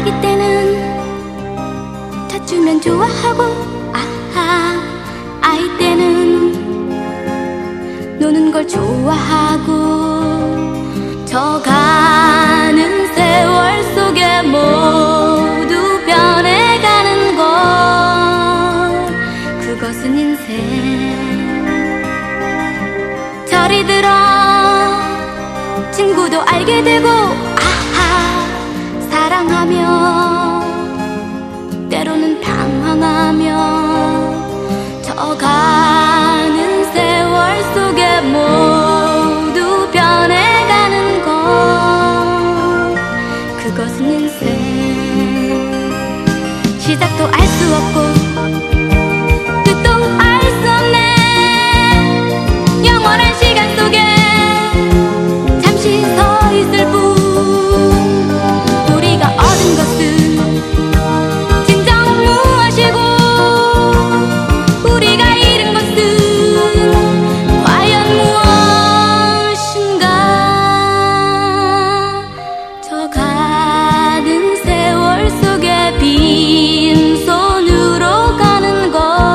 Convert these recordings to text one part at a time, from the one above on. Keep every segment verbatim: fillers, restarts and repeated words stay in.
아기 때는 젖주면 좋아하고, 아하, 아이 때는 노는 걸 좋아하고, 저 가는 세월 속에 모두 변해가는 것, 그것은 인생. 저리 들어 친구도 알게 되고, 아하, 사랑하며 때로는 당황하며, 저 가는 세월 속에 모두 변해가는 것, 그것은 인생. 시작도 알 수 없고 끝도 알 수 없네. 영원한 시간 속에 잠시 서 있을 뿐, 우리가 얻은 것은 진정 무엇이고, 우리가 잃은 것은 과연 무엇인가. 저 가는 세월 속에 빈손으로 가는 것,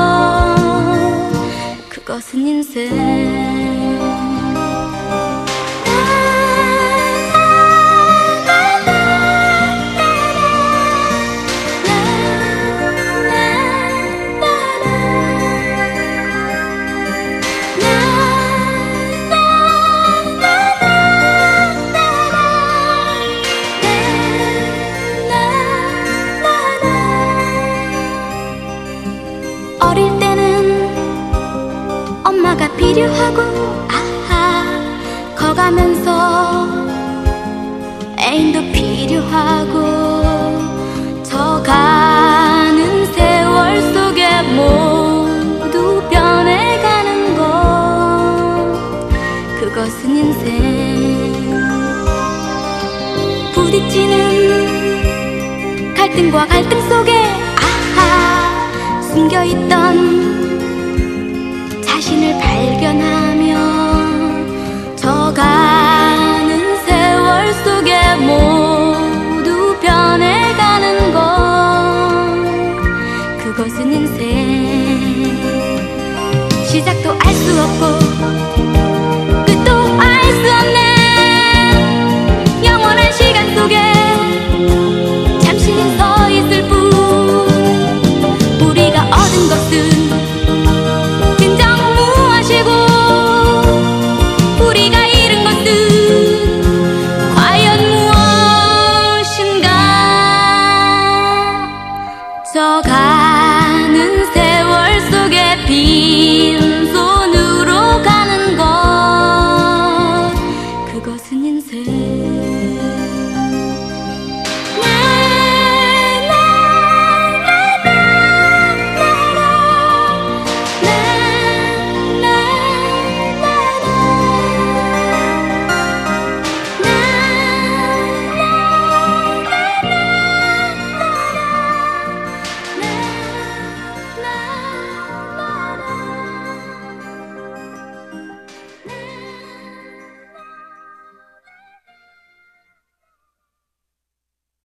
그것은 인생. 어릴 때는 엄마가 필요하고, 아하, 커가면서 애인도 필요하고, 저 가는 세월 속에 모두 변해가는 것, 그것은 인생. 부딪히는 갈등과 갈등 속에, 아하, 숨겨있던 자신을 발견하며, 저 가는 세월 속에 모두 변해가는 것, 그것은 인생. 시작도 알 수 없고